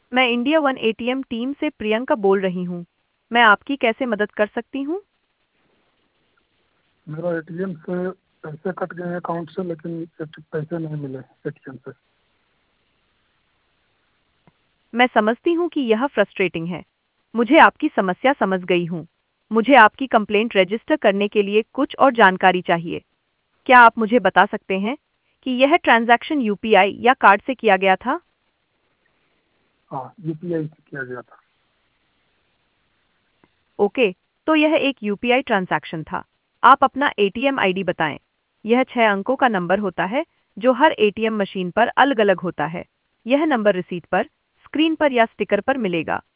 मैं India one ATM team से प्रियंका बोल रही हूँ। मैं आपकी कैसे मदद कर सकती हूँ? मेरा एटीएम से पैसे कट गए हैं अकाउंट से, लेकिन पैसे नहीं मिले एटीएम से। मैं समझती हूँ कि यह फ्रस्ट्रेटिंग है। मुझे आपकी समस्या समझ गई हूँ। मुझे आपकी कंप्लेंट रजिस्टर करने के लिए कुछ और जानकारी चाहिए। क्या आप मुझे बता सकते हैं कि यह ट्रांजैक्शन यूपीआई या कार्ड से किया गया था? हाँ, यूपीआई से किया गया था। ओके, तो यह एक यूपीआई ट्रांजैक्शन था। आप अपना एटीएम आईडी बताएं। यह 6 अंकों का नंबर होता है जो हर एटीएम मशीन पर अलग-अलग होता है। यह नंबर रिसीट पर, स्क्रीन पर या स्टिकर पर मिलेगा।